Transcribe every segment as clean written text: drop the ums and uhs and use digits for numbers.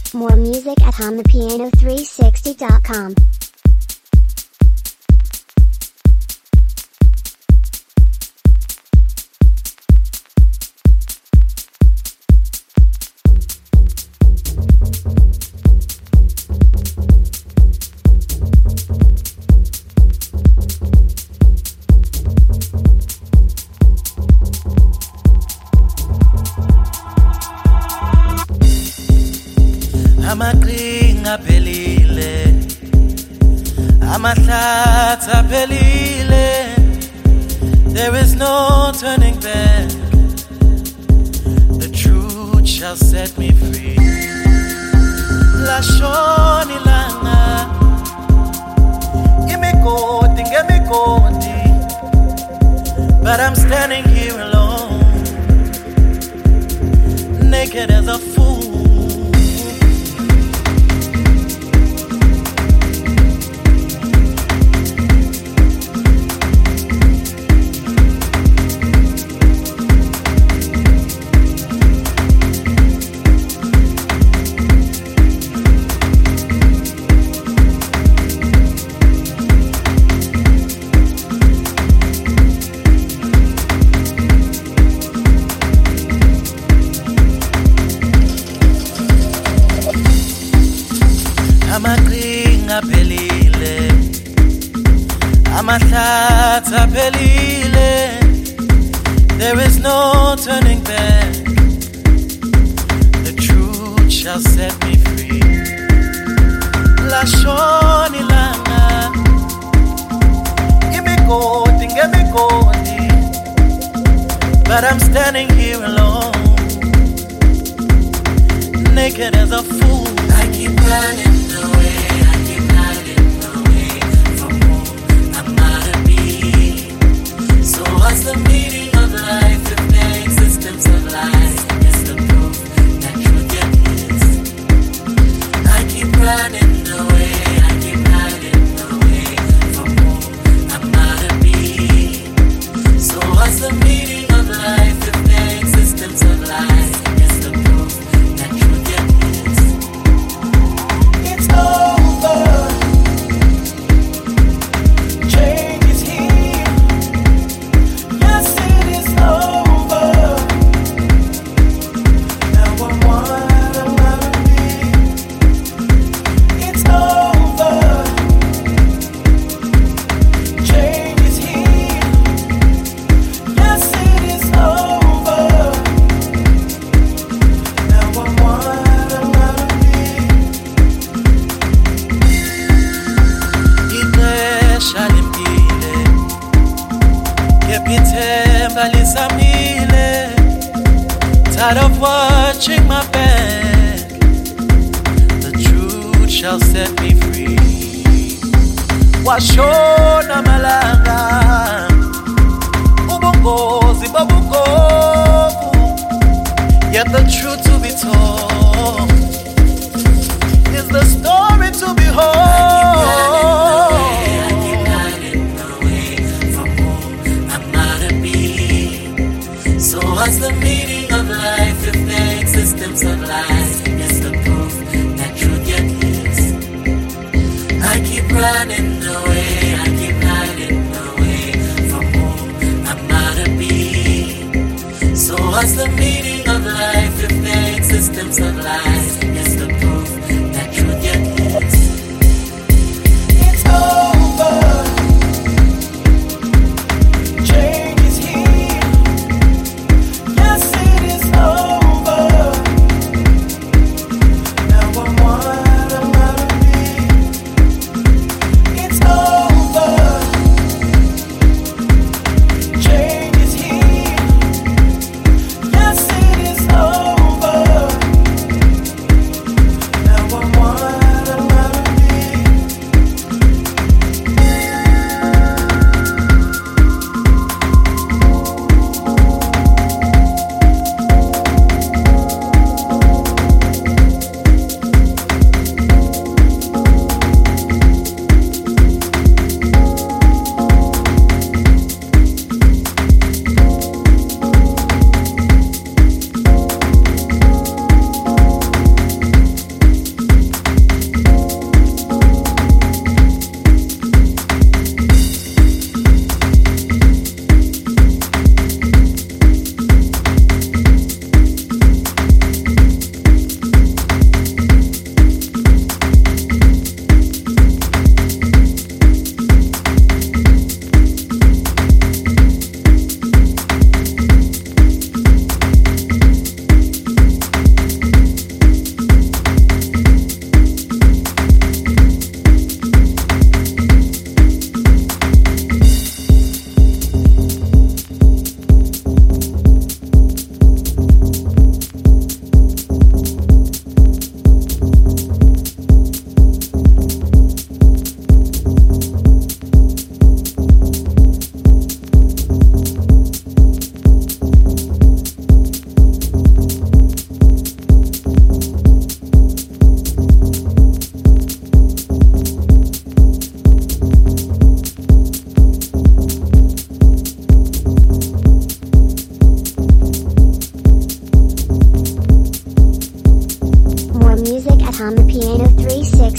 More music at HumThePiano360.com. Amaqhinga aphelile, amahlathi aphelile. There is no turning back. The truth shall set me free. Lashona ilanga, imigodi ngemigodi, but I'm standing here alone, naked as a fool. Amaqhinga aphelile, amahlathi aphelile. There is no turning back. The truth shall set me free. Lashona ilanga, imigodi ngemigodi, but I'm standing here alone, naked as a fool. I keep running away, I keep hiding away from who I'm gonna be. So what's the meaning of life if there ain't systems of lies? It's the proof that truth yet is. I keep running away, I keep hiding away from who I'm gonna be. So what's the meaning of life if there ain't systems of lies? It's the proof that truth yet is. It's over. Change is here. Yes, it is over. Now I'm what I'm gonna be. It's over. Change is here. Yes, it is over. Now I'm what I'm gonna be. Ixesha limpile, kepha ithemba lisamile. Tired of watching my back. The truth shall set me free. Washona malanga, ubungozi babugovu. Yet the truth to be told is the story to behold. I keep hiding away from who I'm gonna be. So what's the meaning of life if there ain't systems of lies? It's the proof that truth yet is. I keep running away, I keep hiding away from who I'm gonna be. So what's the meaning of life if there ain't systems of lies? It's the proof that truth yet is. It's over. Change is here. Yes, it is over. Now I'm what I'm gonna be. It's over. Change is here. Yes, it is over.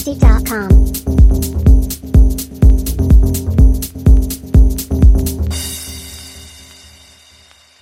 trendybeat.com.